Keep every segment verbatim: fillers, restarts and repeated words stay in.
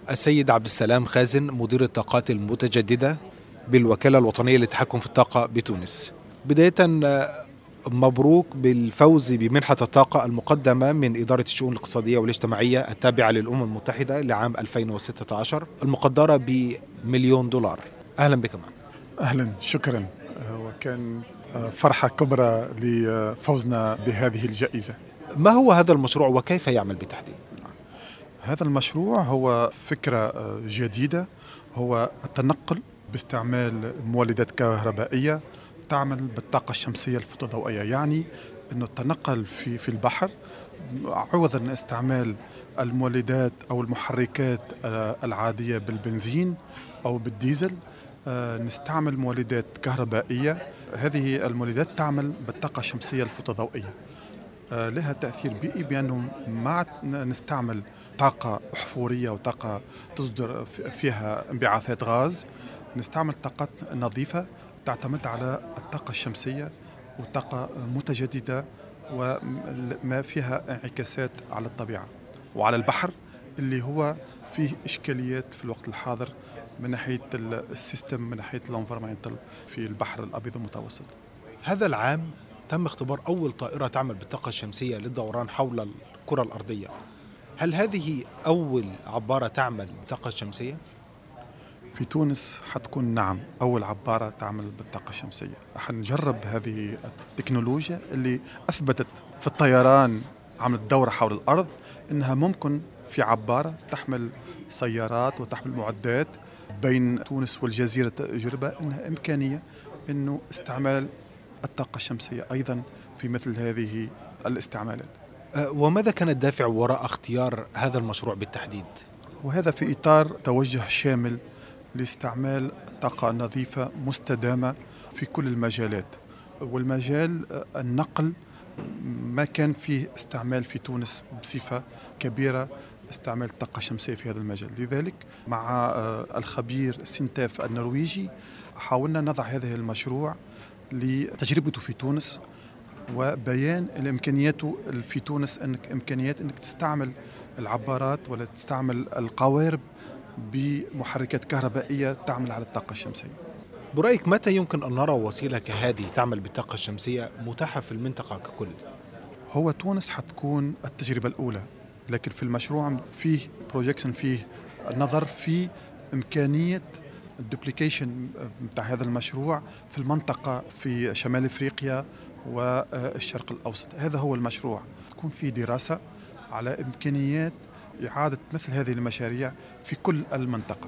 السيد عبد السلام خازن، مدير الطاقات المتجددة بالوكالة الوطنية للتحكم في الطاقة بتونس. بداية، آه، مبروك بالفوز بمنحة الطاقة المقدمة من إدارة الشؤون الاقتصادية والاجتماعية التابعة للأمم المتحدة لعام ألفين وستة عشر المقدرة بمليون دولار. أهلا بك معنا. أهلا، شكرا. آه، وكان آه، فرحة كبرى لفوزنا بهذه الجائزة. ما هو هذا المشروع وكيف يعمل بالتحديد؟ هذا المشروع هو فكرة آه، جديدة، هو التنقل باستعمال مولدات كهربائية تعمل بالطاقة الشمسية الفوتوضوئية. يعني أنه التنقل في في البحر عوضا عن استعمال المولدات أو المحركات آه، العادية بالبنزين أو بالديزل، آه، نستعمل مولدات كهربائية. هذه المولدات تعمل بالطاقة الشمسية الفوتوضوئية. آه، لها تأثير بيئي بأنه ما نستعمل طاقة أحفورية وطاقة تصدر فيها انبعاثات غاز. نستعمل طاقات نظيفة تعتمد على الطاقة الشمسية وطاقة متجددة وما فيها انعكاسات على الطبيعة وعلى البحر اللي هو فيه إشكاليات في الوقت الحاضر من ناحية السيستم، من ناحية الانفيرمنتال في البحر الأبيض المتوسط. هذا العام تم اختبار أول طائرة تعمل بالطاقة الشمسية للدوران حول الكرة الأرضية. هل هذه أول عبارة تعمل بالطاقة الشمسية؟ في تونس حتكون نعم أول عبارة تعمل بالطاقة الشمسية. حنجرب هذه التكنولوجيا اللي أثبتت في الطيران عملت دورة حول الأرض إنها ممكن في عبارة تحمل سيارات وتحمل معدات بين تونس والجزيرة. تجربة إنها إمكانية إنه استعمال الطاقة الشمسية أيضا في مثل هذه الاستعمالات. أه، وماذا كان الدافع وراء اختيار هذا المشروع بالتحديد؟ وهذا في إطار توجه شامل لاستعمال طاقة نظيفة مستدامة في كل المجالات. والمجال النقل ما كان فيه استعمال في تونس بصفة كبيرة استعمال الطاقة الشمسية في هذا المجال. لذلك مع الخبير سينتاف النرويجي حاولنا نضع هذا المشروع لتجربته في تونس وبيان الإمكانيات في تونس، أنك إمكانيات أنك تستعمل العبارات ولا تستعمل القوارب بمحركات كهربائية تعمل على الطاقة الشمسية. برأيك متى يمكن أن نرى وسيلة كهذه تعمل بالطاقة الشمسية متاحة في المنطقة ككل؟ هو تونس حتكون التجربة الأولى، لكن في المشروع فيه بروجيكشن، فيه نظر في إمكانية الدوبليكيشن بتاع هذا المشروع في المنطقة في شمال أفريقيا والشرق الأوسط. هذا هو المشروع، تكون في دراسة على إمكانيات إعادة مثل هذه المشاريع في كل المنطقة.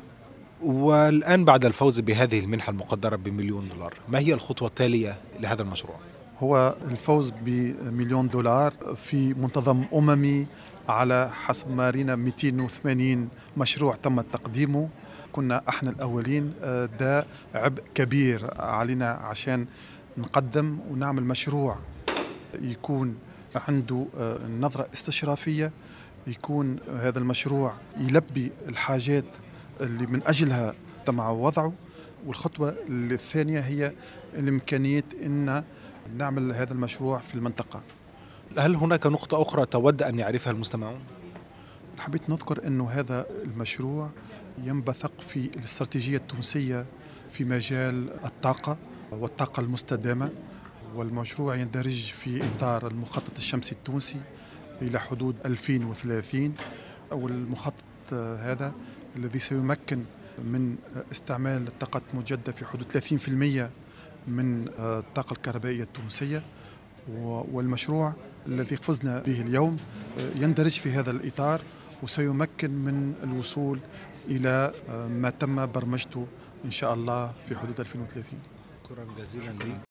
والآن بعد الفوز بهذه المنحة المقدرة بمليون دولار، ما هي الخطوة التالية لهذا المشروع؟ هو الفوز بمليون دولار في منتظم أممي على حسب ما رينا مئتين وثمانين مشروع تم تقديمه. كنا احنا الأولين. ده عبء كبير علينا عشان نقدم ونعمل مشروع يكون عنده نظرة استشرافية، يكون هذا المشروع يلبي الحاجات اللي من أجلها تم وضعه. والخطوة الثانية هي الإمكانية أن نعمل هذا المشروع في المنطقة. هل هناك نقطة أخرى تود أن يعرفها المستمعون؟ حبيت نذكر أنه هذا المشروع ينبثق في الاستراتيجية التونسية في مجال الطاقة والطاقة المستدامة، والمشروع يندرج في إطار المخطط الشمسي التونسي إلى حدود ألفين وثلاثين. أو المخطط هذا الذي سيمكن من استعمال الطاقة المجددة في حدود ثلاثين بالمئة من الطاقة الكهربائية التونسية. والمشروع الذي فزنا به اليوم يندرج في هذا الإطار وسيمكن من الوصول إلى ما تم برمجته إن شاء الله في حدود ألفين وثلاثين. شكرا جزيلا لك.